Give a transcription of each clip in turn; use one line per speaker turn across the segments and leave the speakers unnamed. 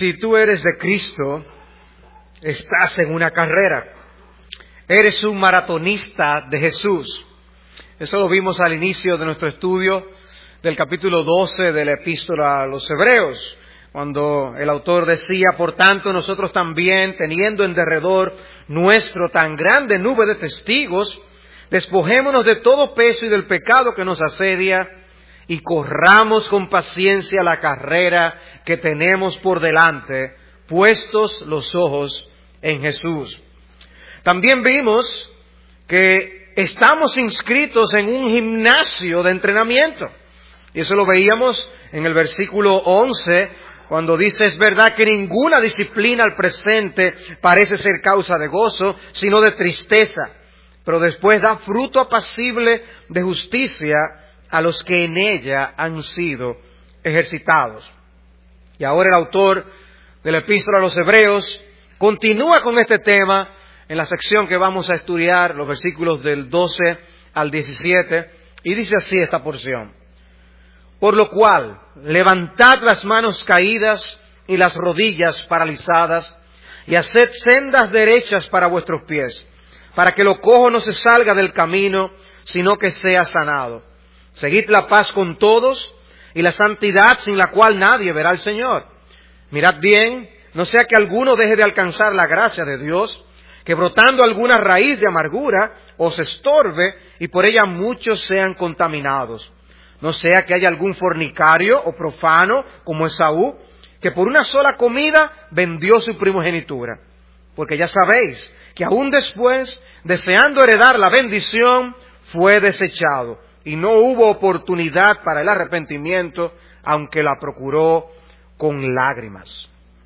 Si tú eres de Cristo, estás en una carrera. Eres un maratonista de Jesús. Eso lo vimos al inicio de nuestro estudio del capítulo 12 de la Epístola a los Hebreos, cuando el autor decía: por tanto nosotros también, teniendo en derredor nuestro tan grande nube de testigos, despojémonos de todo peso y del pecado que nos asedia, y corramos con paciencia la carrera que tenemos por delante, puestos los ojos en Jesús. También vimos que estamos inscritos en un gimnasio de entrenamiento. Y eso lo veíamos en el versículo 11, cuando dice: es verdad que ninguna disciplina al presente parece ser causa de gozo, sino de tristeza, pero después da fruto apacible de justicia a los que en ella han sido ejercitados. Y ahora el autor de la Epístola a los Hebreos continúa con este tema en la sección que vamos a estudiar, los versículos del 12 al 17, y dice así esta porción: por lo cual, levantad las manos caídas y las rodillas paralizadas, y haced sendas derechas para vuestros pies, para que lo cojo no se salga del camino, sino que sea sanado. Seguid la paz con todos y la santidad, sin la cual nadie verá al Señor. Mirad bien, no sea que alguno deje de alcanzar la gracia de Dios, que brotando alguna raíz de amargura os estorbe y por ella muchos sean contaminados. No sea que haya algún fornicario o profano como Esaú, que por una sola comida vendió su primogenitura. Porque ya sabéis que aún después, deseando heredar la bendición, fue desechado, y no hubo oportunidad para el arrepentimiento, aunque la procuró con lágrimas.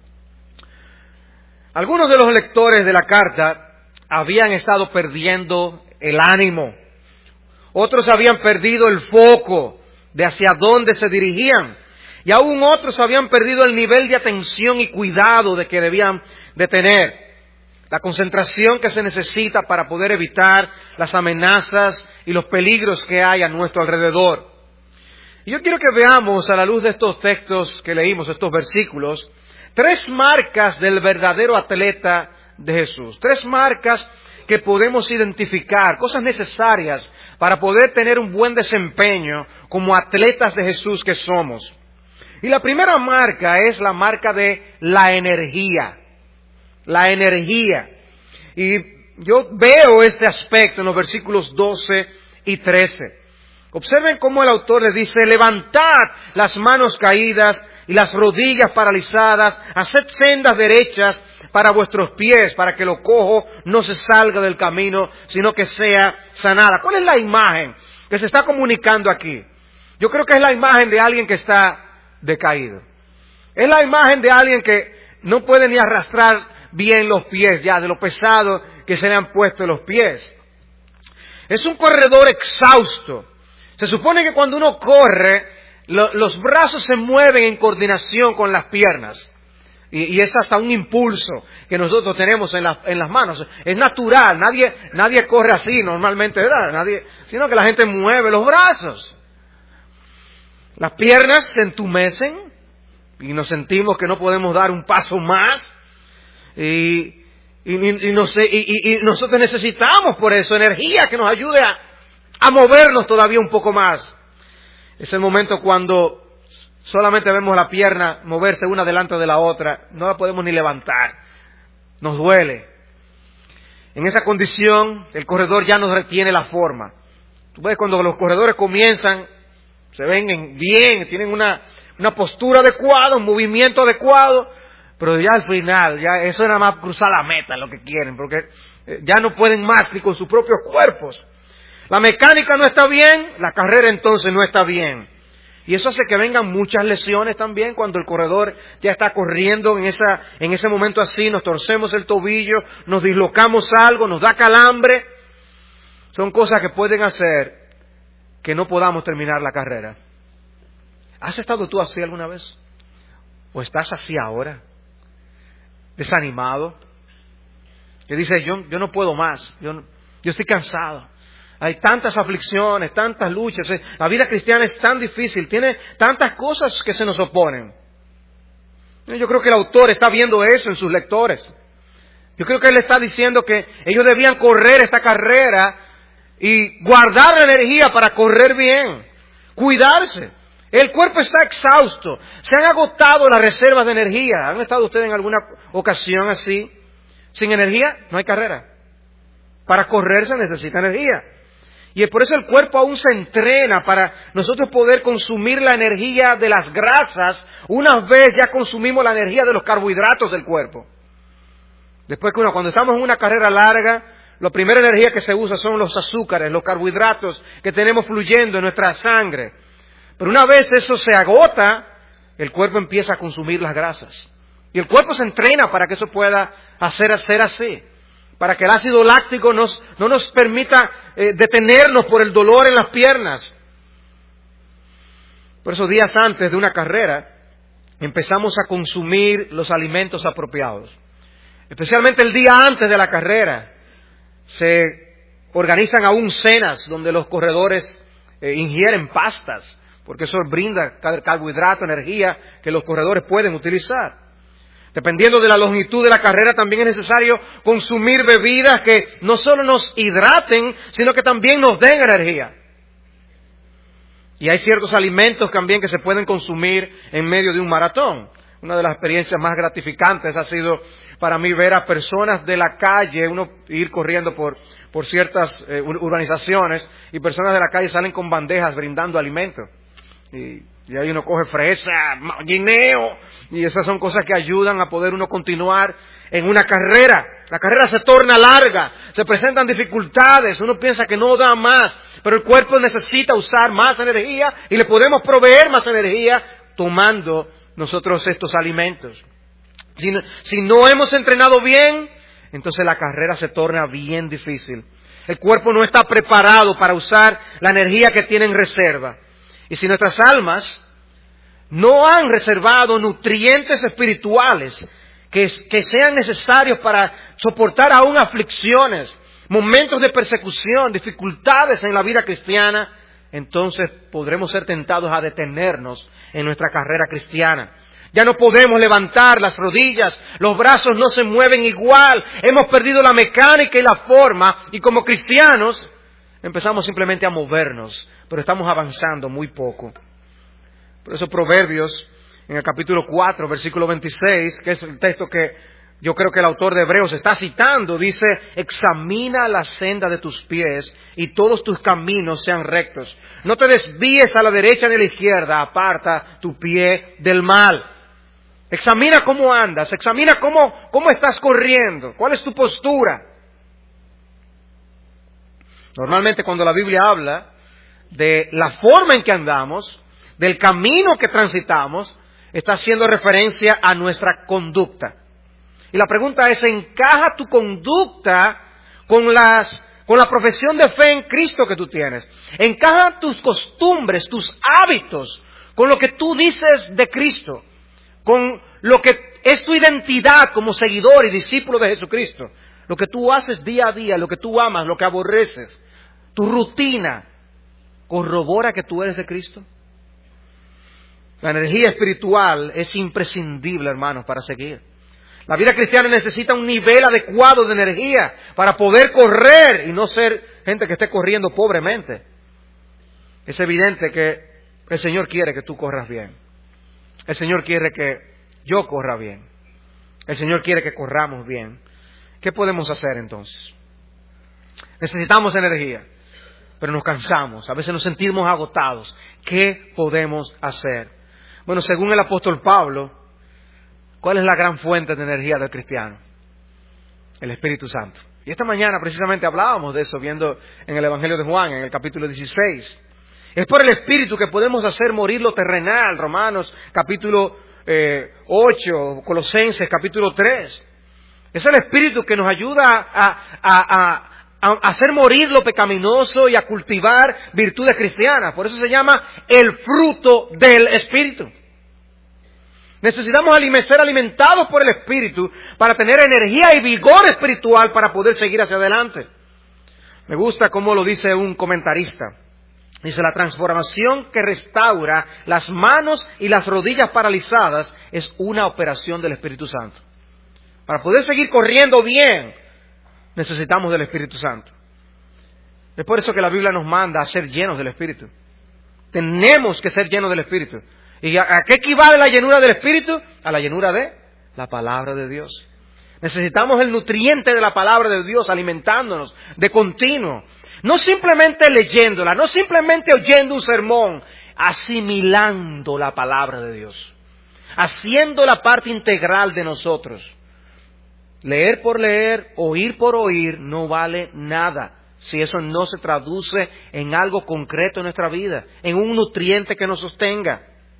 Algunos de los lectores de la carta habían estado perdiendo el ánimo. Otros habían perdido el foco de hacia dónde se dirigían. Y aún otros habían perdido el nivel de atención y cuidado de que debían de tener. La concentración que se necesita para poder evitar las amenazas y los peligros que hay a nuestro alrededor. Y yo quiero que veamos, a la luz de estos textos que leímos, estos versículos, 3 marcas del verdadero atleta de Jesús. 3 marcas que podemos identificar, cosas necesarias para poder tener un buen desempeño como atletas de Jesús que somos. Y la primera marca es la marca de la energía. La energía. Y yo veo este aspecto en los versículos 12 y 13. Observen cómo el autor les dice: levantad las manos caídas y las rodillas paralizadas, haced sendas derechas para vuestros pies, para que lo cojo no se salga del camino, sino que sea sanada. ¿Cuál es la imagen que se está comunicando aquí? Yo creo que es la imagen de alguien que está decaído. Es la imagen de alguien que no puede ni arrastrar bien los pies ya, de lo pesado que se le han puesto los pies. Es un corredor exhausto. Se supone que cuando uno corre, los brazos se mueven en coordinación con las piernas. Y es hasta un impulso que nosotros tenemos en las manos. Es natural, nadie corre así normalmente, ¿verdad? Sino que la gente mueve los brazos. Las piernas se entumecen y nos sentimos que no podemos dar un paso más. Y nosotros necesitamos por eso energía que nos ayude a movernos todavía un poco más. Es el momento cuando solamente vemos la pierna moverse una delante de la otra, no la podemos ni levantar, nos duele. En esa condición el corredor ya no retiene la forma. Tú ves cuando los corredores comienzan, se ven bien, tienen una postura adecuada, un movimiento adecuado, pero ya al final, ya eso es nada más cruzar la meta, lo que quieren, porque ya no pueden más ni con sus propios cuerpos. La mecánica no está bien, la carrera entonces no está bien. Y eso hace que vengan muchas lesiones también cuando el corredor ya está corriendo en ese momento así, nos torcemos el tobillo, nos dislocamos algo, nos da calambre. Son cosas que pueden hacer que no podamos terminar la carrera. ¿Has estado tú así alguna vez? ¿O estás así ahora? Desanimado, que dice: yo no puedo más, yo estoy cansado. Hay tantas aflicciones, tantas luchas. La vida cristiana es tan difícil, tiene tantas cosas que se nos oponen. Yo creo que el autor está viendo eso en sus lectores. Yo creo que él está diciendo que ellos debían correr esta carrera y guardar la energía para correr bien, cuidarse. El cuerpo está exhausto, se han agotado las reservas de energía. ¿Han estado ustedes en alguna ocasión así? Sin energía no hay carrera. Para correr se necesita energía. Y por eso el cuerpo aún se entrena para nosotros poder consumir la energía de las grasas una vez ya consumimos la energía de los carbohidratos del cuerpo. Después que cuando estamos en una carrera larga, la primera energía que se usa son los azúcares, los carbohidratos que tenemos fluyendo en nuestra sangre. Pero una vez eso se agota, el cuerpo empieza a consumir las grasas. Y el cuerpo se entrena para que eso pueda ser así. Para que el ácido láctico no nos permita detenernos por el dolor en las piernas. Por eso días antes de una carrera empezamos a consumir los alimentos apropiados. Especialmente el día antes de la carrera se organizan aún cenas donde los corredores ingieren pastas, porque eso brinda carbohidrato, energía que los corredores pueden utilizar. Dependiendo de la longitud de la carrera, también es necesario consumir bebidas que no solo nos hidraten, sino que también nos den energía. Y hay ciertos alimentos también que se pueden consumir en medio de un maratón. Una de las experiencias más gratificantes ha sido para mí ver a personas de la calle, uno ir corriendo por ciertas urbanizaciones, y personas de la calle salen con bandejas brindando alimentos. Y ahí uno coge fresa, guineo, y esas son cosas que ayudan a poder uno continuar en una carrera. La carrera se torna larga, se presentan dificultades, uno piensa que no da más, pero el cuerpo necesita usar más energía y le podemos proveer más energía tomando nosotros estos alimentos. Si no hemos entrenado bien, entonces la carrera se torna bien difícil. El cuerpo no está preparado para usar la energía que tiene en reserva. Y si nuestras almas no han reservado nutrientes espirituales que sean necesarios para soportar aún aflicciones, momentos de persecución, dificultades en la vida cristiana, entonces podremos ser tentados a detenernos en nuestra carrera cristiana. Ya no podemos levantar las rodillas, los brazos no se mueven igual, hemos perdido la mecánica y la forma, y como cristianos empezamos simplemente a movernos, pero estamos avanzando muy poco. Por eso Proverbios, en el capítulo 4, versículo 26, que es el texto que yo creo que el autor de Hebreos está citando, dice: examina la senda de tus pies y todos tus caminos sean rectos. No te desvíes a la derecha ni a la izquierda, aparta tu pie del mal. Examina cómo andas, examina cómo estás corriendo, cuál es tu postura. Normalmente cuando la Biblia habla de la forma en que andamos, del camino que transitamos, está haciendo referencia a nuestra conducta. Y la pregunta es: ¿encaja tu conducta con la profesión de fe en Cristo que tú tienes? ¿Encajan tus costumbres, tus hábitos, con lo que tú dices de Cristo? Con lo que es tu identidad como seguidor y discípulo de Jesucristo. Lo que tú haces día a día, lo que tú amas, lo que aborreces, tu rutina, ¿corrobora que tú eres de Cristo? La energía espiritual es imprescindible, hermanos, para seguir. La vida cristiana necesita un nivel adecuado de energía para poder correr y no ser gente que esté corriendo pobremente. Es evidente que el Señor quiere que tú corras bien. El Señor quiere que yo corra bien. El Señor quiere que corramos bien. ¿Qué podemos hacer entonces? Necesitamos energía, pero nos cansamos. A veces nos sentimos agotados. ¿Qué podemos hacer? Bueno, según el apóstol Pablo, ¿cuál es la gran fuente de energía del cristiano? El Espíritu Santo. Y esta mañana precisamente hablábamos de eso, viendo en el Evangelio de Juan, en el capítulo 16. Es por el Espíritu que podemos hacer morir lo terrenal. Romanos capítulo 8, Colosenses capítulo 3. Es el Espíritu que nos ayuda a hacer morir lo pecaminoso y a cultivar virtudes cristianas. Por eso se llama el fruto del Espíritu. Necesitamos ser alimentados por el Espíritu para tener energía y vigor espiritual para poder seguir hacia adelante. Me gusta cómo lo dice un comentarista. Dice, la transformación que restaura las manos y las rodillas paralizadas es una operación del Espíritu Santo. Para poder seguir corriendo bien, necesitamos del Espíritu Santo. Es por eso que la Biblia nos manda a ser llenos del Espíritu. Tenemos que ser llenos del Espíritu. ¿Y a qué equivale la llenura del Espíritu? A la llenura de la palabra de Dios. Necesitamos el nutriente de la palabra de Dios alimentándonos de continuo. No simplemente leyéndola, no simplemente oyendo un sermón, asimilando la palabra de Dios. Haciendo la parte integral de nosotros. Leer por leer, oír por oír, no vale nada si eso no se traduce en algo concreto en nuestra vida, en un nutriente que nos sostenga.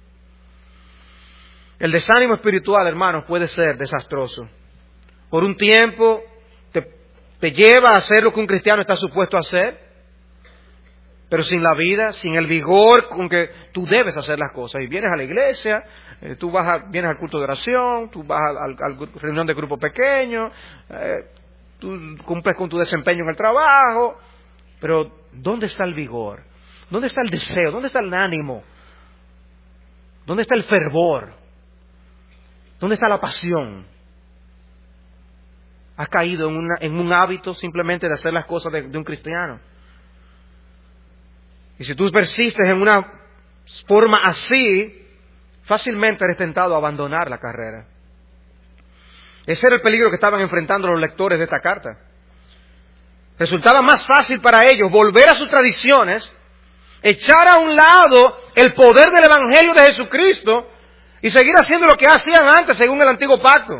El desánimo espiritual, hermanos, puede ser desastroso. Por un tiempo te lleva a hacer lo que un cristiano está supuesto a hacer, pero sin la vida, sin el vigor con que tú debes hacer las cosas. Y vienes a la iglesia, vienes al culto de oración, tú vas a la reunión de grupo pequeño, tú cumples con tu desempeño en el trabajo, pero ¿dónde está el vigor? ¿Dónde está el deseo? ¿Dónde está el ánimo? ¿Dónde está el fervor? ¿Dónde está la pasión? Has caído en un hábito simplemente de hacer las cosas de un cristiano. Y si tú persistes en una forma así, fácilmente eres tentado a abandonar la carrera. Ese era el peligro que estaban enfrentando los lectores de esta carta. Resultaba más fácil para ellos volver a sus tradiciones, echar a un lado el poder del Evangelio de Jesucristo y seguir haciendo lo que hacían antes según el Antiguo Pacto.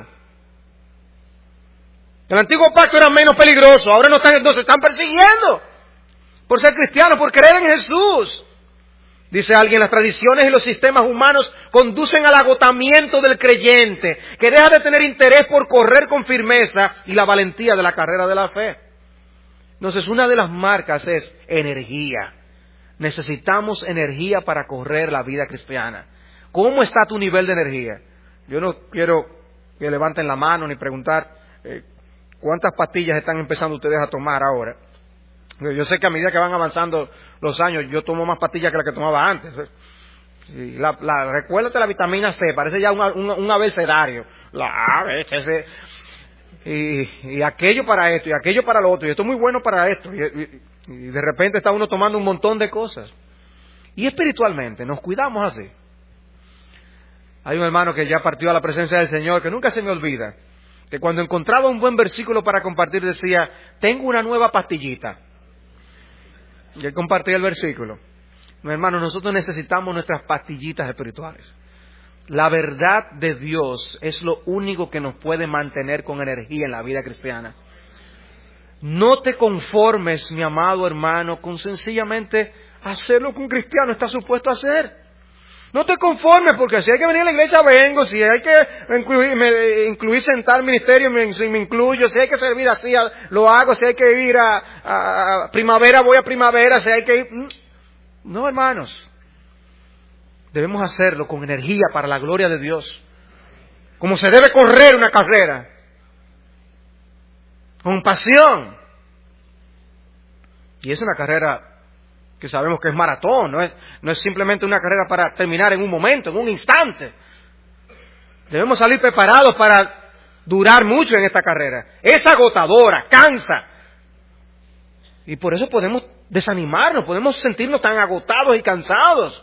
El Antiguo Pacto era menos peligroso, ahora nos están persiguiendo por ser cristianos, por creer en Jesús. Dice alguien, las tradiciones y los sistemas humanos conducen al agotamiento del creyente, que deja de tener interés por correr con firmeza y la valentía de la carrera de la fe. Entonces, una de las marcas es energía. Necesitamos energía para correr la vida cristiana. ¿Cómo está tu nivel de energía? Yo no quiero que levanten la mano ni preguntar cuántas pastillas están empezando ustedes a tomar ahora. Yo sé que a medida que van avanzando los años, yo tomo más pastillas que la que tomaba antes. Y recuérdate la vitamina C, parece ya un abecedario. La A, B, C, C. Y aquello para esto, y aquello para lo otro, y esto es muy bueno para esto. Y de repente está uno tomando un montón de cosas. Y espiritualmente, nos cuidamos así. Hay un hermano que ya partió a la presencia del Señor, que nunca se me olvida, que cuando encontraba un buen versículo para compartir decía, tengo una nueva pastillita. Y él compartía el versículo. No, hermano, nosotros necesitamos nuestras pastillitas espirituales. La verdad de Dios es lo único que nos puede mantener con energía en la vida cristiana. No te conformes, mi amado hermano, con sencillamente hacer lo que un cristiano está supuesto a hacer. No te conformes, porque si hay que venir a la iglesia, vengo. Si hay que incluir sentar ministerio, me incluyo. Si hay que servir así, lo hago. Si hay que ir a primavera, voy a primavera. Si hay que ir... No, hermanos. Debemos hacerlo con energía para la gloria de Dios. Como se debe correr una carrera. Con pasión. Y es una carrera que sabemos que es maratón, no es simplemente una carrera para terminar en un momento, en un instante. Debemos salir preparados para durar mucho en esta carrera. Es agotadora, cansa. Y por eso podemos desanimarnos, podemos sentirnos tan agotados y cansados.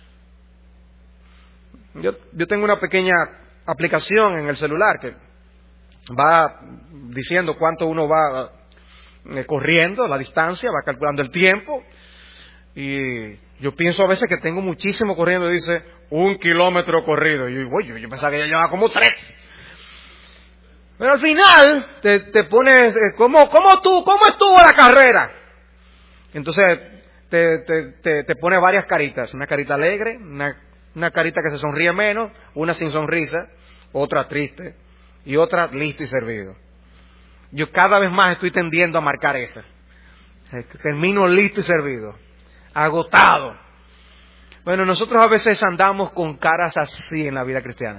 Yo tengo una pequeña aplicación en el celular que va diciendo cuánto uno va corriendo, la distancia, va calculando el tiempo. Y yo pienso a veces que tengo muchísimo corriendo, dice 1 kilómetro corrido. Y yo pensaba que ya llevaba como 3. Pero al final te pones, ¿cómo estuvo la carrera? Entonces te pone varias caritas. Una carita alegre, una carita que se sonríe menos, una sin sonrisa, otra triste y otra listo y servido. Yo cada vez más estoy tendiendo a marcar esa. Termino listo y servido. Agotado. Bueno, nosotros a veces andamos con caras así en la vida cristiana.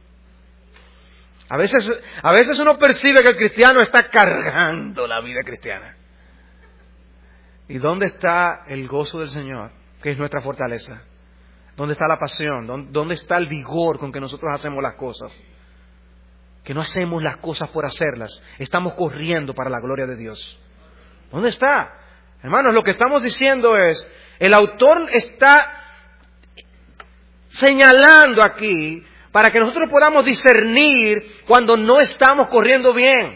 A veces uno percibe que el cristiano está cargando la vida cristiana. ¿Y dónde está el gozo del Señor? que es nuestra fortaleza? ¿Dónde está la pasión? ¿Dónde está el vigor con que nosotros hacemos las cosas? Que no hacemos las cosas por hacerlas. Estamos corriendo para la gloria de Dios. ¿Dónde está? Hermanos, lo que estamos diciendo es, el autor está señalando aquí para que nosotros podamos discernir cuando no estamos corriendo bien.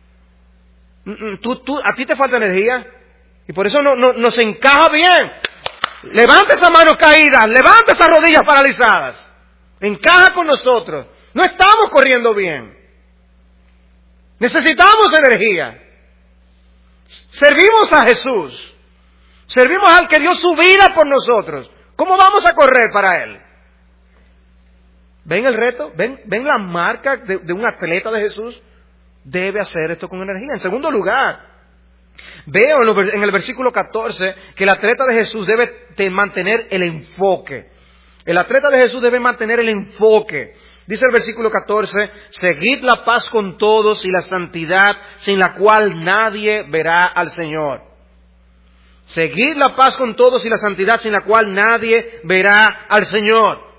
A ti te falta energía y por eso no nos encaja bien. Levanta esas manos caídas, levanta esas rodillas paralizadas. Encaja con nosotros. No estamos corriendo bien. Necesitamos energía. Servimos a Jesús. Servimos al que dio su vida por nosotros. ¿Cómo vamos a correr para Él? ¿Ven el reto? ¿Ven la marca de un atleta de Jesús? Debe hacer esto con energía. En segundo lugar, veo en el versículo 14 que el atleta de Jesús debe mantener el enfoque. El atleta de Jesús debe mantener el enfoque. Dice el versículo 14, seguid la paz con todos y la santidad sin la cual nadie verá al Señor. Seguid la paz con todos y la santidad sin la cual nadie verá al Señor.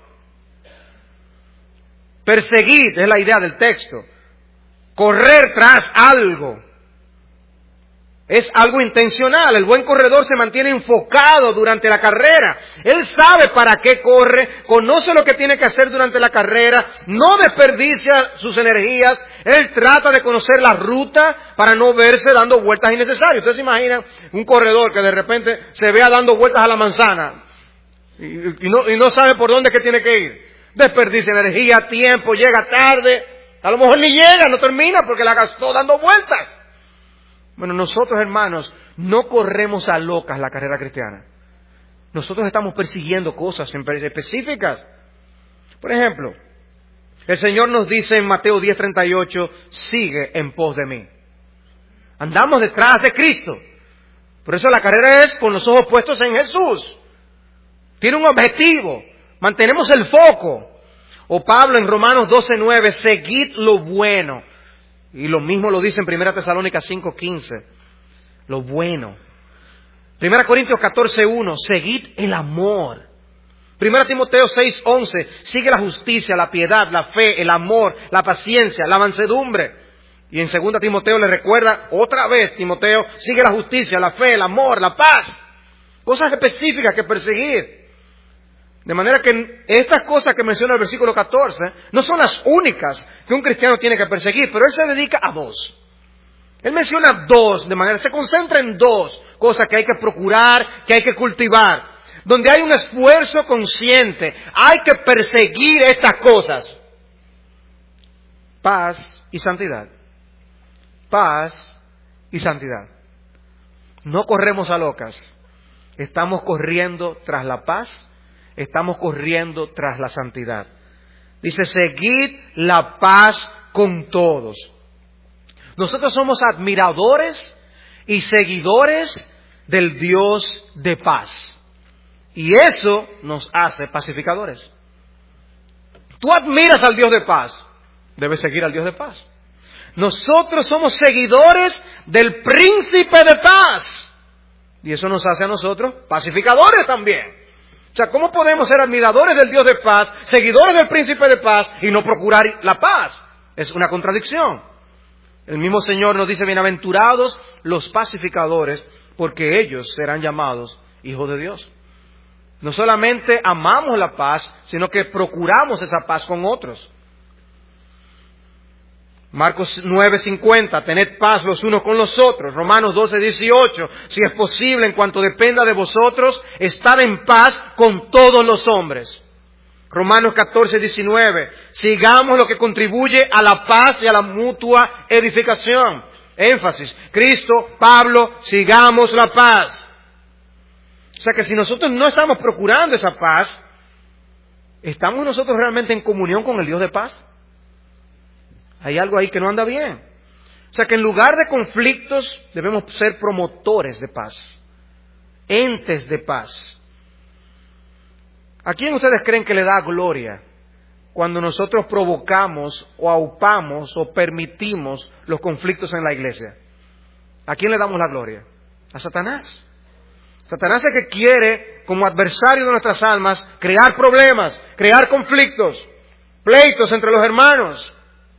Perseguid es la idea del texto. Correr tras algo. Es algo intencional. El buen corredor se mantiene enfocado durante la carrera. Él sabe para qué corre, conoce lo que tiene que hacer durante la carrera, no desperdicia sus energías. Él trata de conocer la ruta para no verse dando vueltas innecesarias. Ustedes se imaginan un corredor que de repente se vea dando vueltas a la manzana y no sabe por dónde es que tiene que ir. Desperdicia energía, tiempo, llega tarde. A lo mejor ni llega, no termina porque la gastó dando vueltas. Bueno, nosotros, hermanos, no corremos a locas la carrera cristiana. Nosotros estamos persiguiendo cosas específicas. Por ejemplo, el Señor nos dice en Mateo 10:38, sigue en pos de mí. Andamos detrás de Cristo. Por eso la carrera es con los ojos puestos en Jesús. Tiene un objetivo. Mantenemos el foco. O Pablo en Romanos 12:9, seguid lo bueno. Y lo mismo lo dice en 1 Tesalónicas 5:15. Lo bueno. 1 Corintios 14:1. Seguid el amor. 1 Timoteo 6:11. Sigue la justicia, la piedad, la fe, el amor, la paciencia, la mansedumbre. Y en 2 Timoteo le recuerda otra vez, Timoteo, sigue la justicia, la fe, el amor, la paz. Cosas específicas que perseguir. De manera que estas cosas que menciona el versículo 14 no son las únicas que un cristiano tiene que perseguir, pero él se dedica a dos. Él menciona dos, se concentra en dos cosas que hay que procurar, que hay que cultivar. Donde hay un esfuerzo consciente, hay que perseguir estas cosas. Paz y santidad. Paz y santidad. No corremos a locas. Estamos corriendo tras la paz. Estamos corriendo tras la santidad. Dice, seguid la paz con todos. Nosotros somos admiradores y seguidores del Dios de paz. Y eso nos hace pacificadores. Tú admiras al Dios de paz, debes seguir al Dios de paz. Nosotros somos seguidores del príncipe de paz. Y eso nos hace a nosotros pacificadores también. O sea, ¿cómo podemos ser admiradores del Dios de paz, seguidores del príncipe de paz y no procurar la paz? Es una contradicción. El mismo Señor nos dice, bienaventurados los pacificadores, porque ellos serán llamados hijos de Dios. No solamente amamos la paz, sino que procuramos esa paz con otros. Marcos 9:50, tened paz los unos con los otros. Romanos 12:18, si es posible, en cuanto dependa de vosotros, estad en paz con todos los hombres. Romanos 14:19, sigamos lo que contribuye a la paz y a la mutua edificación. Énfasis, Cristo, Pablo, sigamos la paz. O sea que si nosotros no estamos procurando esa paz, ¿estamos nosotros realmente en comunión con el Dios de paz? Hay algo ahí que no anda bien. O sea que en lugar de conflictos debemos ser promotores de paz, entes de paz. ¿A quién ustedes creen que le da gloria cuando nosotros provocamos o aupamos o permitimos los conflictos en la iglesia? ¿A quién le damos la gloria? A Satanás. Satanás es el que quiere como adversario de nuestras almas, crear problemas, crear conflictos, pleitos entre los hermanos.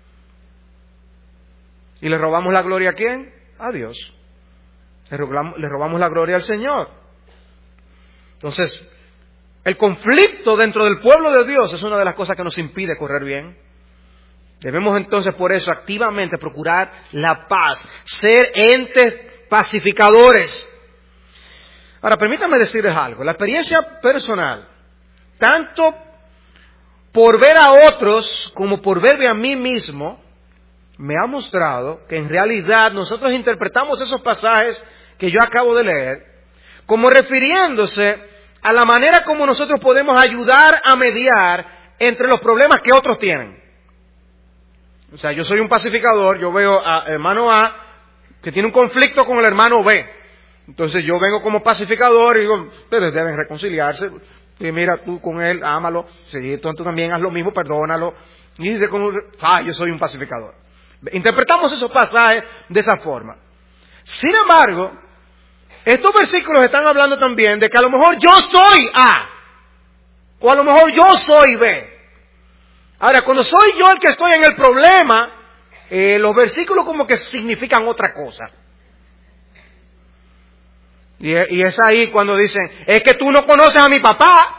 ¿Y le robamos la gloria a quién? A Dios. Le robamos la gloria al Señor. Entonces, el conflicto dentro del pueblo de Dios es una de las cosas que nos impide correr bien. Debemos entonces por eso activamente procurar la paz, ser entes pacificadores. Ahora, permítanme decirles algo. La experiencia personal, tanto por ver a otros como por verme a mí mismo, me ha mostrado que en realidad nosotros interpretamos esos pasajes que yo acabo de leer como refiriéndose a la manera como nosotros podemos ayudar a mediar entre los problemas que otros tienen. O sea, yo soy un pacificador, yo veo a hermano A que tiene un conflicto con el hermano B. Entonces yo vengo como pacificador y digo, ustedes deben reconciliarse. Y mira, tú con él, ámalo. Sí, tú también haz lo mismo, perdónalo. Y dice, yo soy un pacificador. Interpretamos esos pasajes de esa forma. Sin embargo, estos versículos están hablando también de que a lo mejor yo soy A, o a lo mejor yo soy B. Ahora, cuando soy yo el que estoy en el problema, los versículos como que significan otra cosa. Y es ahí cuando dicen, es que tú no conoces a mi papá.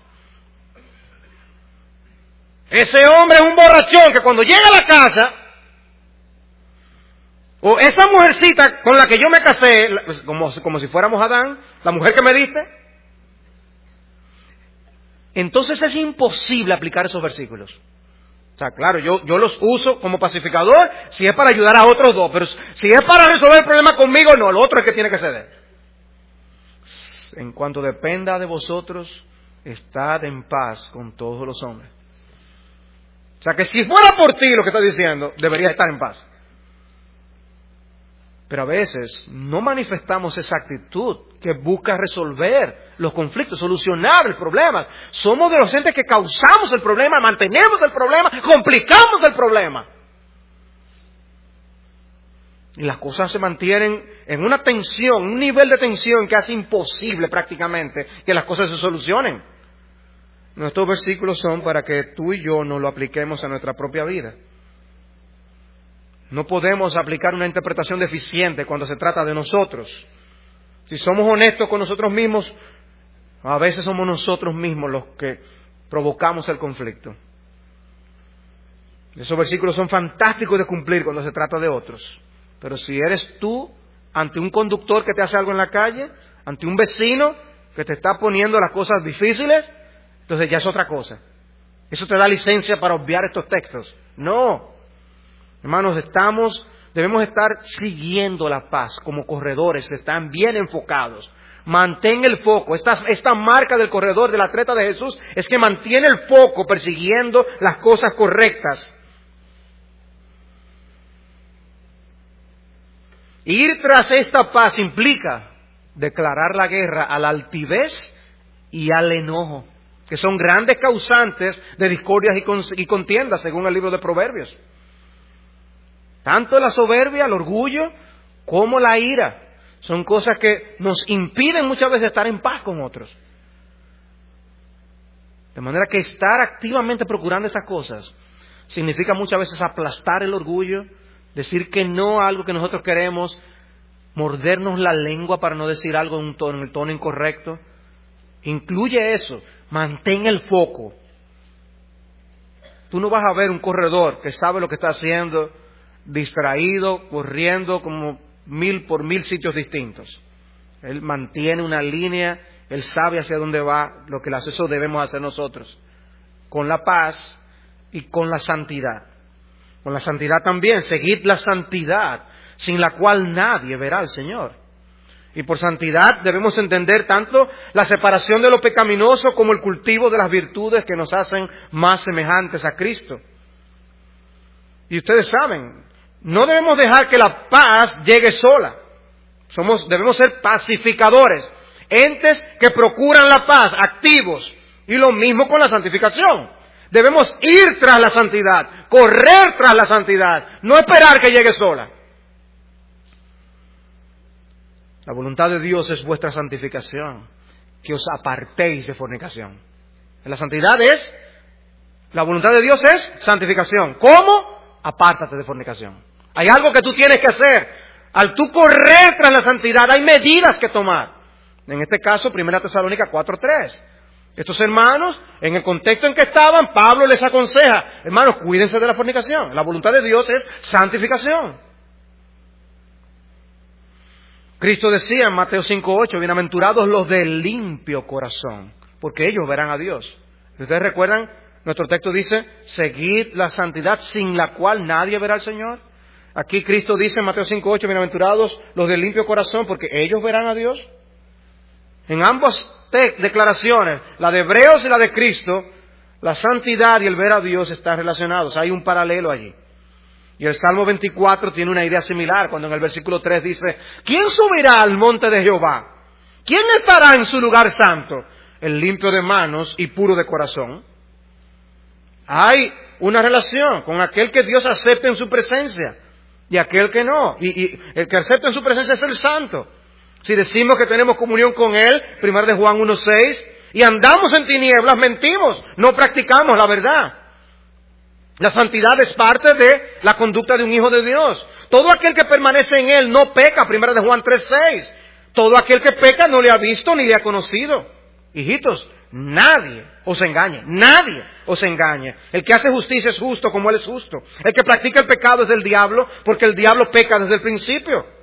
Ese hombre es un borrachón que cuando llega a la casa, o esa mujercita con la que yo me casé, como si fuéramos Adán, la mujer que me diste, entonces es imposible aplicar esos versículos. O sea, claro, yo los uso como pacificador si es para ayudar a otros dos, pero si es para resolver el problema conmigo, no, el otro es que tiene que ceder. En cuanto dependa de vosotros, estad en paz con todos los hombres. O sea, que si fuera por ti lo que estoy diciendo, deberías estar en paz. Pero a veces no manifestamos esa actitud que busca resolver los conflictos, solucionar el problema. Somos de los entes que causamos el problema, mantenemos el problema, complicamos el problema. Y las cosas se mantienen en una tensión, un nivel de tensión que hace imposible prácticamente que las cosas se solucionen. Nuestros versículos son para que tú y yo nos lo apliquemos a nuestra propia vida. No podemos aplicar una interpretación deficiente cuando se trata de nosotros. Si somos honestos con nosotros mismos, a veces somos nosotros mismos los que provocamos el conflicto. Esos versículos son fantásticos de cumplir cuando se trata de otros. Pero si eres tú ante un conductor que te hace algo en la calle, ante un vecino que te está poniendo las cosas difíciles, entonces ya es otra cosa. Eso te da licencia para obviar estos textos. No. Hermanos, debemos estar siguiendo la paz como corredores, están bien enfocados. Mantén el foco. Esta marca del corredor, del atleta de Jesús, es que mantiene el foco persiguiendo las cosas correctas. Ir tras esta paz implica declarar la guerra a la altivez y al enojo, que son grandes causantes de discordias y contiendas, según el libro de Proverbios. Tanto la soberbia, el orgullo, como la ira, son cosas que nos impiden muchas veces estar en paz con otros. De manera que estar activamente procurando estas cosas significa muchas veces aplastar el orgullo, decir que no a algo que nosotros queremos, mordernos la lengua para no decir algo en el tono incorrecto. Incluye eso, mantén el foco. Tú no vas a ver un corredor que sabe lo que está haciendo, distraído, corriendo como 1000 por 1000 sitios distintos. Él mantiene una línea, él sabe hacia dónde va, lo que eso debemos hacer nosotros, con la paz y con la santidad. Con la santidad también, seguid la santidad, sin la cual nadie verá al Señor. Y por santidad debemos entender tanto la separación de lo pecaminoso como el cultivo de las virtudes que nos hacen más semejantes a Cristo. Y ustedes saben, no debemos dejar que la paz llegue sola. Debemos ser pacificadores, entes que procuran la paz, activos. Y lo mismo con la santificación. Debemos ir tras la santidad, correr tras la santidad, no esperar que llegue sola. La voluntad de Dios es vuestra santificación. que os apartéis de fornicación. La santidad es, la voluntad de Dios es santificación. ¿Cómo? Apártate de fornicación. Hay algo que tú tienes que hacer. Al tú correr tras la santidad, hay medidas que tomar. En este caso, 1 Tesalónica 4:3. Estos hermanos, en el contexto en que estaban, Pablo les aconseja, hermanos, cuídense de la fornicación. La voluntad de Dios es santificación. Cristo decía en Mateo 5:8, bienaventurados los de limpio corazón, porque ellos verán a Dios. Si ustedes recuerdan, nuestro texto dice, seguid la santidad sin la cual nadie verá al Señor. Aquí Cristo dice en Mateo 5:8, bienaventurados los de limpio corazón, porque ellos verán a Dios. En ambas declaraciones, la de Hebreos y la de Cristo, la santidad y el ver a Dios están relacionados. Hay un paralelo allí. Y el Salmo 24 tiene una idea similar, cuando en el versículo 3 dice, ¿quién subirá al monte de Jehová? ¿Quién estará en su lugar santo? El limpio de manos y puro de corazón. Hay una relación con aquel que Dios acepta en su presencia y aquel que no. Y el que acepta en su presencia es el santo. Si decimos que tenemos comunión con Él, 1 Juan 1:6, y andamos en tinieblas, mentimos, no practicamos la verdad. La santidad es parte de la conducta de un hijo de Dios. Todo aquel que permanece en Él no peca, 1 Juan 3:6. Todo aquel que peca no le ha visto ni le ha conocido. Hijitos, nadie os engañe, nadie os engañe. El que hace justicia es justo como Él es justo. El que practica el pecado es del diablo, porque el diablo peca desde el principio.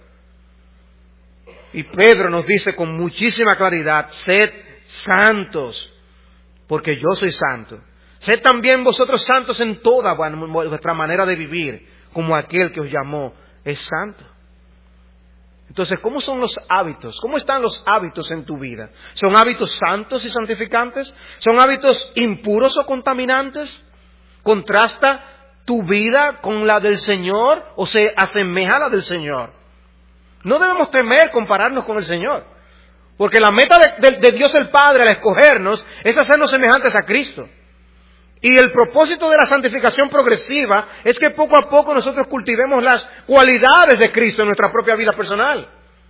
Y Pedro nos dice con muchísima claridad, sed santos, porque yo soy santo. Sed también vosotros santos en toda vuestra manera de vivir, como aquel que os llamó es santo. Entonces, ¿cómo son los hábitos? ¿Cómo están los hábitos en tu vida? ¿Son hábitos santos y santificantes? ¿Son hábitos impuros o contaminantes? ¿Contrasta tu vida con la del Señor o se asemeja a la del Señor? No debemos temer compararnos con el Señor, porque la meta de Dios el Padre al escogernos es hacernos semejantes a Cristo. Y el propósito de la santificación progresiva es que poco a poco nosotros cultivemos las cualidades de Cristo en nuestra propia vida personal.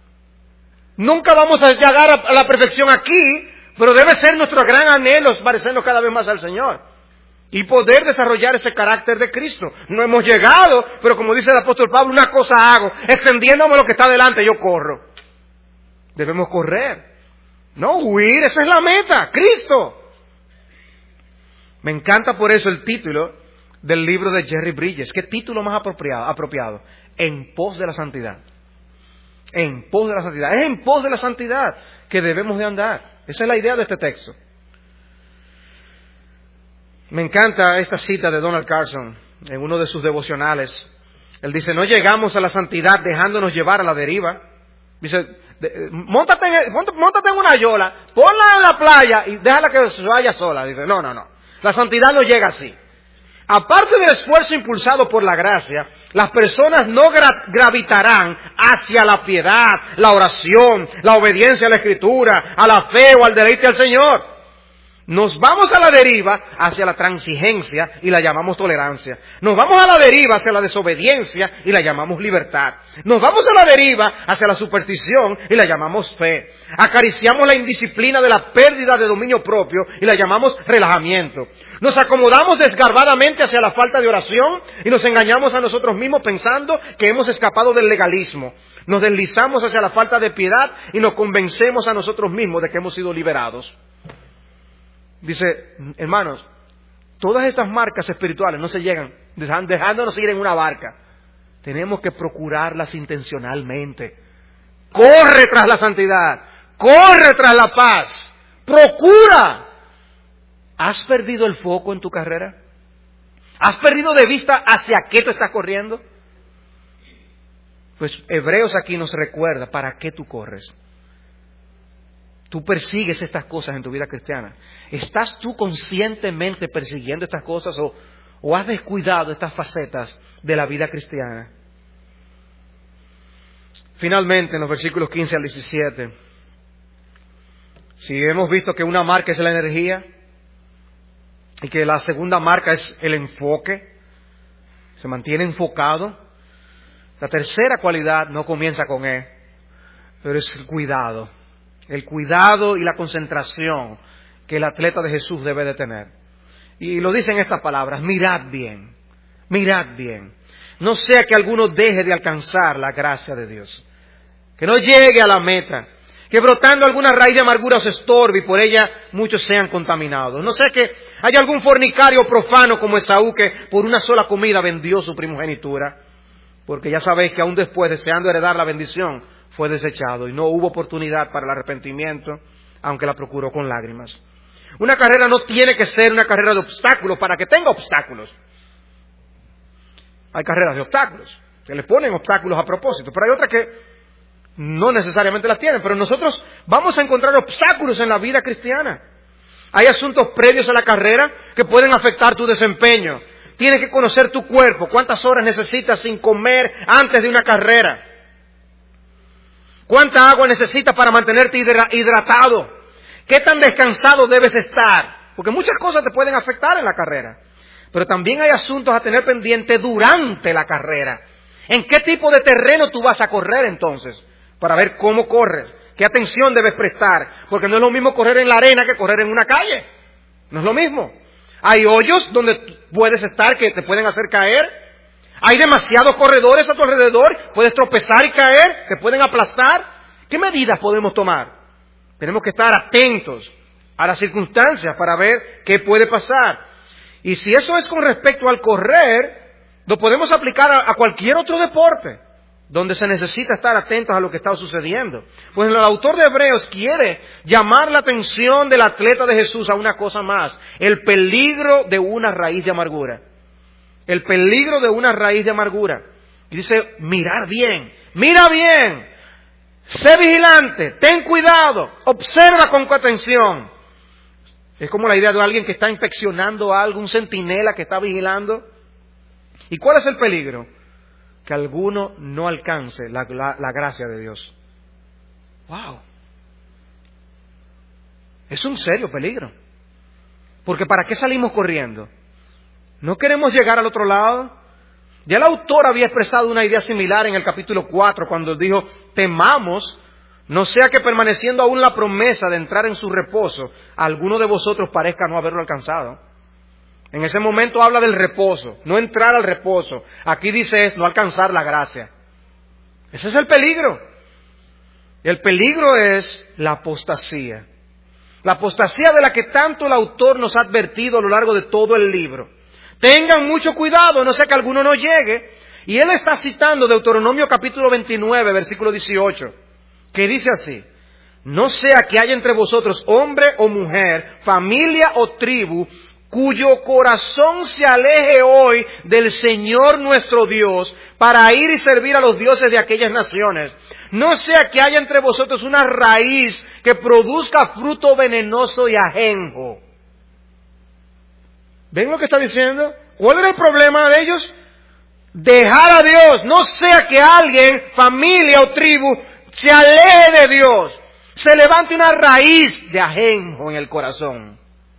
Nunca vamos a llegar a la perfección aquí, pero debe ser nuestro gran anhelo parecernos cada vez más al Señor y poder desarrollar ese carácter de Cristo. No hemos llegado, pero como dice el apóstol Pablo, una cosa hago, extendiéndome lo que está delante, yo corro. Debemos correr, no huir, esa es la meta, Cristo. Me encanta por eso el título del libro de Jerry Bridges. ¿Qué título más apropiado? En pos de la santidad. En pos de la santidad. Es en pos de la santidad que debemos de andar. Esa es la idea de este texto. Me encanta esta cita de Donald Carson en uno de sus devocionales. Él dice, no llegamos a la santidad dejándonos llevar a la deriva. Dice, móntate en una yola, ponla en la playa y déjala que se vaya sola. Dice, no. La santidad no llega así. Aparte del esfuerzo impulsado por la gracia, las personas no gravitarán hacia la piedad, la oración, la obediencia a la Escritura, a la fe o al deleite al Señor. Nos vamos a la deriva hacia la transigencia y la llamamos tolerancia. Nos vamos a la deriva hacia la desobediencia y la llamamos libertad. Nos vamos a la deriva hacia la superstición y la llamamos fe. Acariciamos la indisciplina de la pérdida de dominio propio y la llamamos relajamiento. Nos acomodamos desgarbadamente hacia la falta de oración y nos engañamos a nosotros mismos pensando que hemos escapado del legalismo. Nos deslizamos hacia la falta de piedad y nos convencemos a nosotros mismos de que hemos sido liberados. Dice, hermanos, todas estas marcas espirituales no se llegan dejándonos ir en una barca. Tenemos que procurarlas intencionalmente. Corre tras la santidad, corre tras la paz, procura. ¿Has perdido el foco en tu carrera? ¿Has perdido de vista hacia qué tú estás corriendo? Pues Hebreos aquí nos recuerda para qué tú corres. Tú persigues estas cosas en tu vida cristiana. ¿Estás tú conscientemente persiguiendo estas cosas o has descuidado estas facetas de la vida cristiana? Finalmente, en los versículos 15 al 17, si hemos visto que una marca es la energía y que la segunda marca es el enfoque, se mantiene enfocado, la tercera cualidad no comienza con E, pero es el cuidado. el cuidado y la concentración que el atleta de Jesús debe de tener. Y lo dicen estas palabras: mirad bien, mirad bien. No sea que alguno deje de alcanzar la gracia de Dios, que no llegue a la meta, que brotando alguna raíz de amargura os estorbe y por ella muchos sean contaminados. No sea que haya algún fornicario profano como Esaú, que por una sola comida vendió su primogenitura, porque ya sabéis que aún después, deseando heredar la bendición, fue desechado y no hubo oportunidad para el arrepentimiento, aunque la procuró con lágrimas. Una carrera no tiene que ser una carrera de obstáculos para que tenga obstáculos. Hay carreras de obstáculos, que le ponen obstáculos a propósito, pero hay otras que no necesariamente las tienen. Pero nosotros vamos a encontrar obstáculos en la vida cristiana. Hay asuntos previos a la carrera que pueden afectar tu desempeño. Tienes que conocer tu cuerpo, cuántas horas necesitas sin comer antes de una carrera, cuánta agua necesitas para mantenerte hidratado, qué tan descansado debes estar, porque muchas cosas te pueden afectar en la carrera. Pero también hay asuntos a tener pendiente durante la carrera. ¿En qué tipo de terreno tú vas a correr entonces? Para ver cómo corres, qué atención debes prestar, porque no es lo mismo correr en la arena que correr en una calle. No es lo mismo. Hay hoyos donde puedes estar que te pueden hacer caer. Hay demasiados corredores a tu alrededor, puedes tropezar y caer, te pueden aplastar. ¿Qué medidas podemos tomar? Tenemos que estar atentos a las circunstancias para ver qué puede pasar. Y si eso es con respecto al correr, lo podemos aplicar a cualquier otro deporte, donde se necesita estar atentos a lo que está sucediendo. Pues el autor de Hebreos quiere llamar la atención del atleta de Jesús a una cosa más: el peligro de una raíz de amargura. El peligro de una raíz de amargura. Y dice: mirar bien, mira bien, sé vigilante, ten cuidado, observa con atención. Es como la idea de alguien que está inspeccionando algo, un centinela que está vigilando. ¿Y cuál es el peligro? Que alguno no alcance la gracia de Dios. ¡Wow! Es un serio peligro. Porque ¿para qué salimos corriendo? ¿No queremos llegar al otro lado? Ya el autor había expresado una idea similar en el capítulo 4, cuando dijo: temamos, no sea que permaneciendo aún la promesa de entrar en su reposo, alguno de vosotros parezca no haberlo alcanzado. En ese momento habla del reposo, no entrar al reposo. Aquí dice no alcanzar la gracia. Ese es el peligro. El peligro es la apostasía. La apostasía de la que tanto el autor nos ha advertido a lo largo de todo el libro. Tengan mucho cuidado, no sea que alguno no llegue. Y él está citando Deuteronomio capítulo 29, versículo 18, que dice así: no sea que haya entre vosotros hombre o mujer, familia o tribu, cuyo corazón se aleje hoy del Señor nuestro Dios para ir y servir a los dioses de aquellas naciones. No sea que haya entre vosotros una raíz que produzca fruto venenoso y ajenjo. ¿Ven lo que está diciendo? ¿Cuál era el problema de ellos? Dejar a Dios. No sea que alguien, familia o tribu, se aleje de Dios, se levante una raíz de ajenjo en el corazón.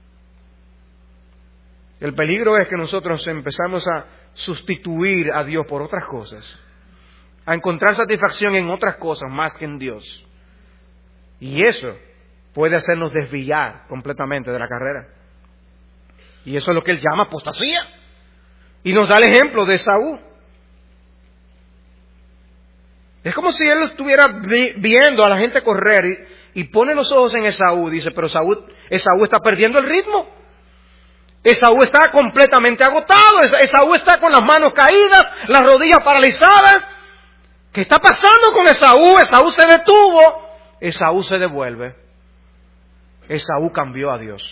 El peligro es que nosotros empezamos a sustituir a Dios por otras cosas, a encontrar satisfacción en otras cosas más que en Dios. Y eso puede hacernos desviar completamente de la carrera. Y eso es lo que él llama apostasía. Y nos da el ejemplo de Esaú. Es como si él estuviera viendo a la gente correr y pone los ojos en Esaú. Dice, pero Esaú está perdiendo el ritmo. Esaú está completamente agotado. Esaú está con las manos caídas, las rodillas paralizadas. ¿Qué está pasando con Esaú? Esaú se detuvo. Esaú se devuelve. Esaú cambió a Dios.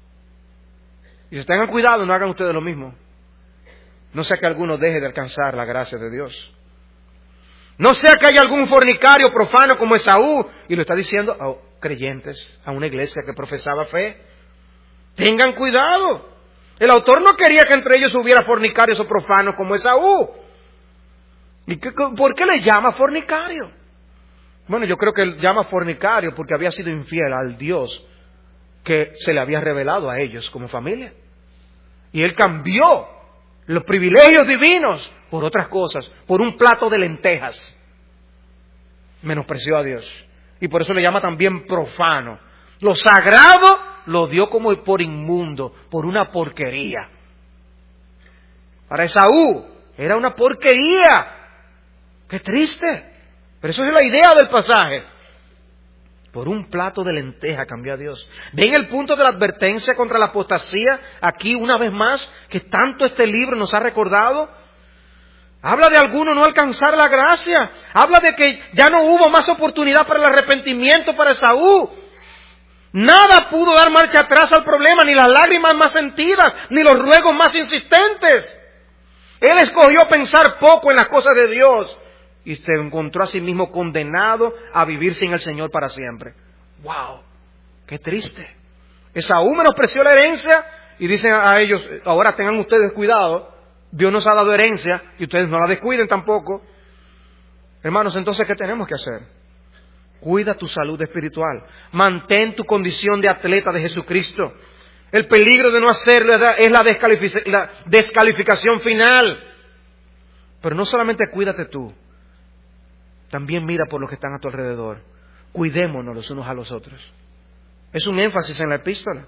Y tengan cuidado, no hagan ustedes lo mismo. No sea que alguno deje de alcanzar la gracia de Dios. No sea que haya algún fornicario profano como Esaú, y lo está diciendo a creyentes, a una iglesia que profesaba fe. Tengan cuidado. El autor no quería que entre ellos hubiera fornicarios o profanos como Esaú. ¿Y por qué le llama fornicario? Bueno, yo creo que él llama fornicario porque había sido infiel al Dios que se le había revelado a ellos como familia. Y él cambió los privilegios divinos por otras cosas, por un plato de lentejas. Menospreció a Dios. Y por eso le llama también profano. Lo sagrado lo dio como por inmundo, por una porquería. Para Esaú era una porquería. ¡Qué triste! Pero eso es la idea del pasaje. Por un plato de lenteja cambió a Dios. ¿Ven el punto de la advertencia contra la apostasía aquí una vez más que tanto este libro nos ha recordado? Habla de alguno no alcanzar la gracia. Habla de que ya no hubo más oportunidad para el arrepentimiento para Esaú. Nada pudo dar marcha atrás al problema, ni las lágrimas más sentidas, ni los ruegos más insistentes. Él escogió pensar poco en las cosas de Dios y se encontró a sí mismo condenado a vivir sin el Señor para siempre. ¡Wow! ¡Qué triste! Esaú menospreció la herencia y dice a ellos, ahora tengan ustedes cuidado, Dios nos ha dado herencia y ustedes no la descuiden tampoco. Hermanos, entonces, ¿qué tenemos que hacer? Cuida tu salud espiritual. Mantén tu condición de atleta de Jesucristo. El peligro de no hacerlo es la descalificación final. Pero no solamente cuídate tú, también mira por los que están a tu alrededor. Cuidémonos los unos a los otros. Es un énfasis en la epístola.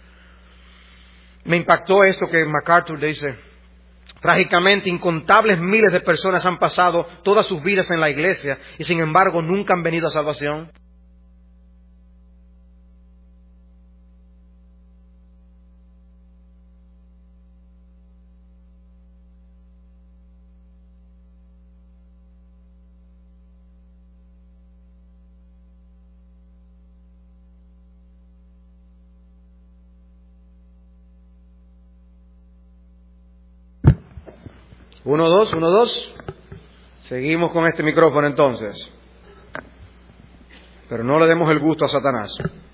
Me impactó esto que MacArthur dice. Trágicamente, incontables miles de personas han pasado todas sus vidas en la iglesia y sin embargo nunca han venido a salvación. Uno, dos. Seguimos con este micrófono entonces. Pero no le demos el gusto a Satanás.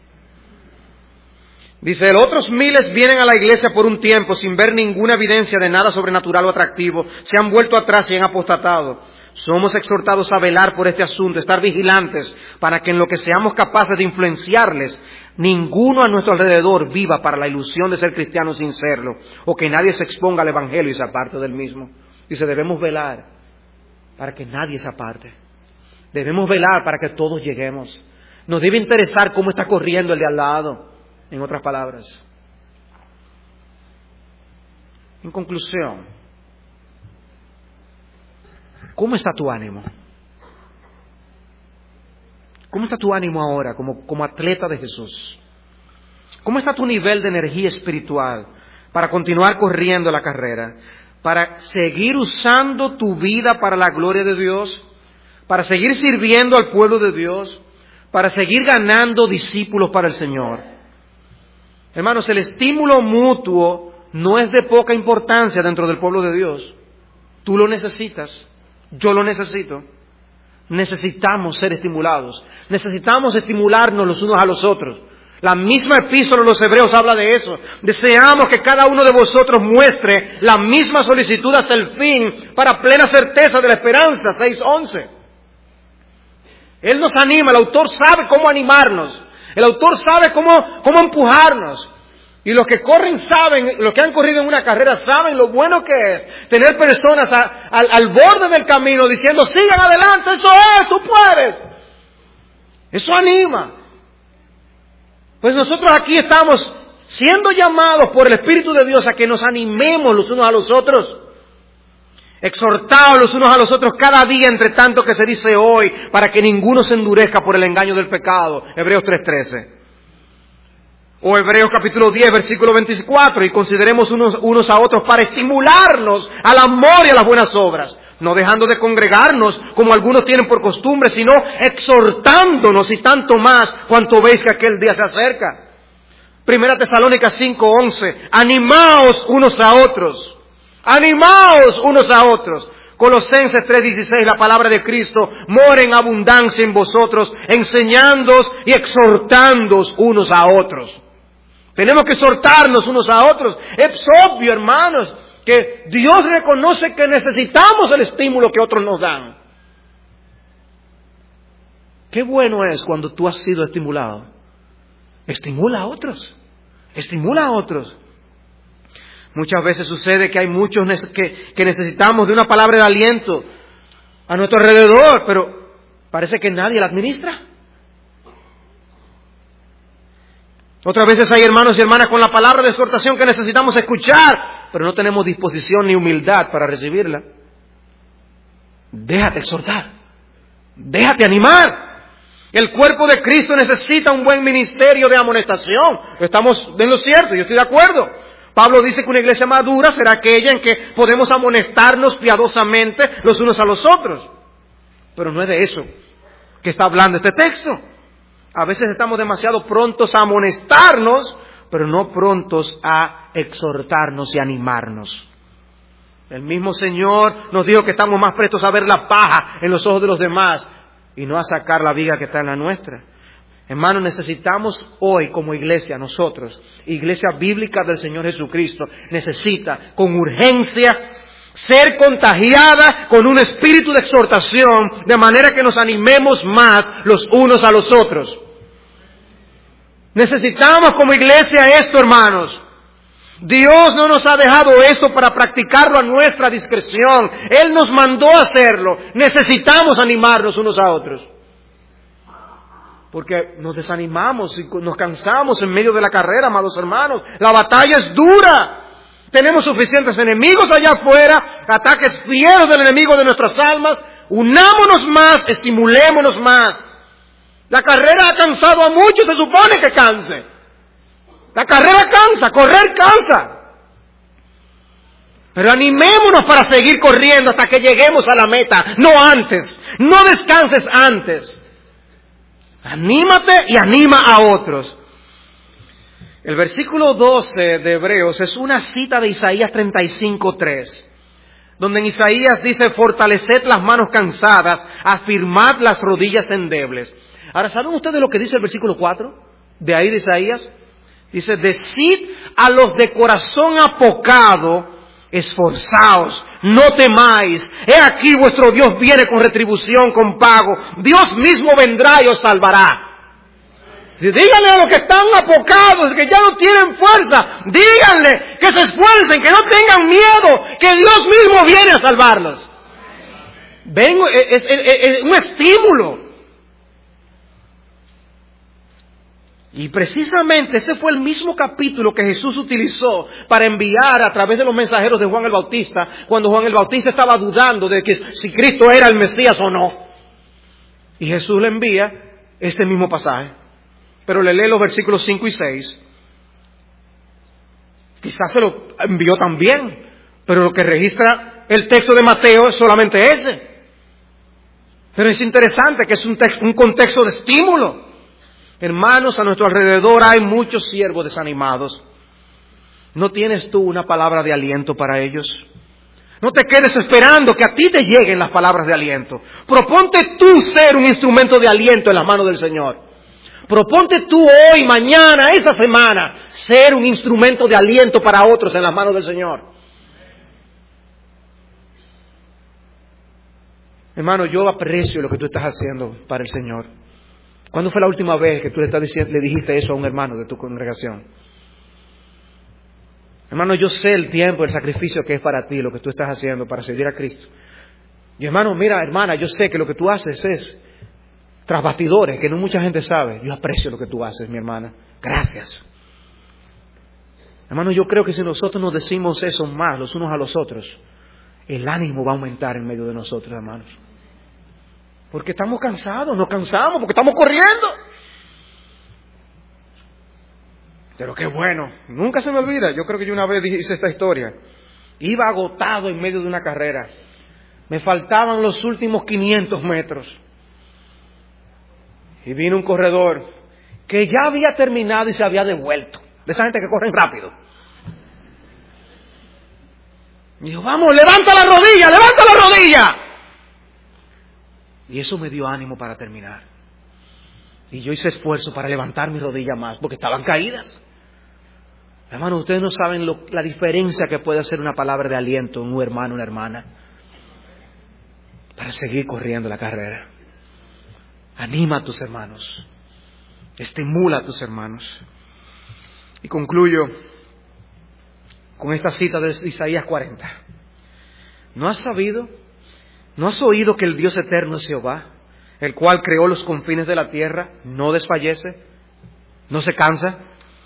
Dice él, otros miles vienen a la iglesia por un tiempo sin ver ninguna evidencia de nada sobrenatural o atractivo. Se han vuelto atrás y han apostatado. Somos exhortados a velar por este asunto, estar vigilantes para que en lo que seamos capaces de influenciarles, ninguno a nuestro alrededor viva para la ilusión de ser cristiano sin serlo, o que nadie se exponga al evangelio y se aparte del mismo. Dice, debemos velar para que nadie se aparte. Debemos velar para que todos lleguemos. Nos debe interesar cómo está corriendo el de al lado, en otras palabras. En conclusión, ¿cómo está tu ánimo? ¿Cómo está tu ánimo ahora como atleta de Jesús? ¿Cómo está tu nivel de energía espiritual para continuar corriendo la carrera? Para seguir usando tu vida para la gloria de Dios, para seguir sirviendo al pueblo de Dios, para seguir ganando discípulos para el Señor. Hermanos, el estímulo mutuo no es de poca importancia dentro del pueblo de Dios. Tú lo necesitas, yo lo necesito. Necesitamos ser estimulados, necesitamos estimularnos los unos a los otros. La misma epístola de los Hebreos habla de eso. Deseamos que cada uno de vosotros muestre la misma solicitud hasta el fin para plena certeza de la esperanza. 6:11. Él nos anima, el autor sabe cómo animarnos. El autor sabe cómo empujarnos. Y los que corren saben, los que han corrido en una carrera saben lo bueno que es tener personas al borde del camino diciendo, sigan adelante, eso es, tú puedes. Eso anima. Pues nosotros aquí estamos siendo llamados por el Espíritu de Dios a que nos animemos los unos a los otros, exhortados los unos a los otros cada día entre tanto que se dice hoy, para que ninguno se endurezca por el engaño del pecado. Hebreos 3:13. O Hebreos capítulo 10, versículo 24, y consideremos unos a otros para estimularnos al amor y a las buenas obras, no dejando de congregarnos como algunos tienen por costumbre, sino exhortándonos y tanto más cuanto veis que aquel día se acerca. Primera Tesalónicas 5:11, animaos unos a otros, animaos unos a otros. Colosenses 3:16, la palabra de Cristo mora en abundancia en vosotros, enseñándoos y exhortándoos unos a otros. Tenemos que exhortarnos unos a otros. Es obvio, hermanos, que Dios reconoce que necesitamos el estímulo que otros nos dan. Qué bueno es cuando tú has sido estimulado. Estimula a otros. Estimula a otros. Muchas veces sucede que hay muchos que necesitamos de una palabra de aliento a nuestro alrededor, pero parece que nadie la administra. Otras veces hay hermanos y hermanas con la palabra de exhortación que necesitamos escuchar, pero no tenemos disposición ni humildad para recibirla. Déjate exhortar. Déjate animar. El cuerpo de Cristo necesita un buen ministerio de amonestación. Estamos en lo cierto, yo estoy de acuerdo. Pablo dice que una iglesia madura será aquella en que podemos amonestarnos piadosamente los unos a los otros. Pero no es de eso que está hablando este texto. A veces estamos demasiado prontos a amonestarnos, pero no prontos a exhortarnos y animarnos. El mismo Señor nos dijo que estamos más prestos a ver la paja en los ojos de los demás y no a sacar la viga que está en la nuestra. Hermanos, necesitamos hoy como iglesia, nosotros, iglesia bíblica del Señor Jesucristo, necesita con urgencia ser contagiada con un espíritu de exhortación, de manera que nos animemos más los unos a los otros. Necesitamos como iglesia esto, hermanos. Dios no nos ha dejado esto para practicarlo a nuestra discreción. Él nos mandó a hacerlo. Necesitamos animarnos unos a otros. Porque nos desanimamos y nos cansamos en medio de la carrera, amados hermanos. La batalla es dura. Tenemos suficientes enemigos allá afuera, ataques fieros del enemigo de nuestras almas. Unámonos más, estimulémonos más. La carrera ha cansado a muchos, se supone que canse. La carrera cansa, correr cansa. Pero animémonos para seguir corriendo hasta que lleguemos a la meta, no antes. No descanses antes. Anímate y anima a otros. El versículo 12 de Hebreos es una cita de Isaías 35:3, donde en Isaías dice: fortaleced las manos cansadas, afirmad las rodillas endebles. Ahora, ¿saben ustedes lo que dice el versículo 4? De ahí de Isaías. Dice: decid a los de corazón apocado, esforzaos, no temáis. He aquí vuestro Dios viene con retribución, con pago. Dios mismo vendrá y os salvará. Díganle a los que están apocados, que ya no tienen fuerza, díganle que se esfuercen, que no tengan miedo, que Dios mismo viene a salvarlos. Vengo, es un estímulo. Y precisamente ese fue el mismo capítulo que Jesús utilizó para enviar a través de los mensajeros de Juan el Bautista, cuando Juan el Bautista estaba dudando de que si Cristo era el Mesías o no. Y Jesús le envía este mismo pasaje. Pero le lee los versículos 5 y 6. Quizás se lo envió también, pero lo que registra el texto de Mateo es solamente ese. Pero es interesante que es un contexto de estímulo. Hermanos, a nuestro alrededor hay muchos siervos desanimados. ¿No tienes tú una palabra de aliento para ellos? No te quedes esperando que a ti te lleguen las palabras de aliento. Proponte tú ser un instrumento de aliento en las manos del Señor. Proponte tú hoy, mañana, esta semana, ser un instrumento de aliento para otros en las manos del Señor. Hermano, yo aprecio lo que tú estás haciendo para el Señor. ¿Cuándo fue la última vez que tú le dijiste eso a un hermano de tu congregación? Hermano, yo sé el tiempo, el sacrificio que es para ti, lo que tú estás haciendo para servir a Cristo. Y hermano, mira, hermana, yo sé que lo que tú haces es tras bastidores, que no mucha gente sabe. Yo aprecio lo que tú haces, mi hermana. Gracias. Hermano, yo creo que si nosotros nos decimos eso más los unos a los otros, el ánimo va a aumentar en medio de nosotros, hermanos. Porque estamos cansados, nos cansamos, porque estamos corriendo. Pero qué bueno, nunca se me olvida. Yo creo que yo una vez hice esta historia. Iba agotado en medio de una carrera. Me faltaban los últimos 500 metros. Y vino un corredor que ya había terminado y se había devuelto. De esa gente que corren rápido. Y dijo: vamos, levanta la rodilla, levanta la rodilla. Y eso me dio ánimo para terminar. Y yo hice esfuerzo para levantar mi rodilla más, porque estaban caídas. Hermano, ustedes no saben la diferencia que puede hacer una palabra de aliento en un hermano, una hermana, para seguir corriendo la carrera. Anima a tus hermanos. Estimula a tus hermanos. Y concluyo con esta cita de Isaías 40. ¿No has sabido? ¿No has oído que el Dios eterno es Jehová, el cual creó los confines de la tierra, no desfallece, no se cansa,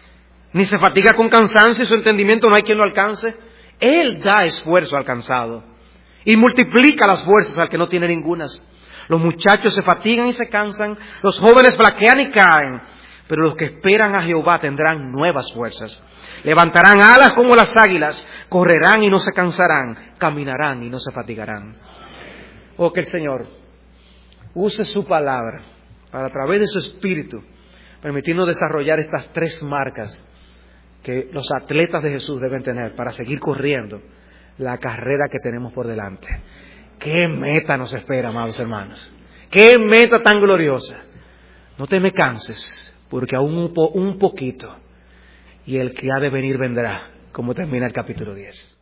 ni se fatiga con cansancio y su entendimiento no hay quien lo alcance. Él da esfuerzo al cansado y multiplica las fuerzas al que no tiene ningunas. Los muchachos se fatigan y se cansan, los jóvenes flaquean y caen, pero los que esperan a Jehová tendrán nuevas fuerzas. Levantarán alas como las águilas, correrán y no se cansarán, caminarán y no se fatigarán. Oh, que el Señor use su palabra para, a través de su Espíritu, permitirnos desarrollar estas 3 marcas que los atletas de Jesús deben tener para seguir corriendo la carrera que tenemos por delante. ¡Qué meta nos espera, amados hermanos! ¡Qué meta tan gloriosa! No te me canses, porque aún un poquito, y el que ha de venir vendrá, como termina el capítulo 10.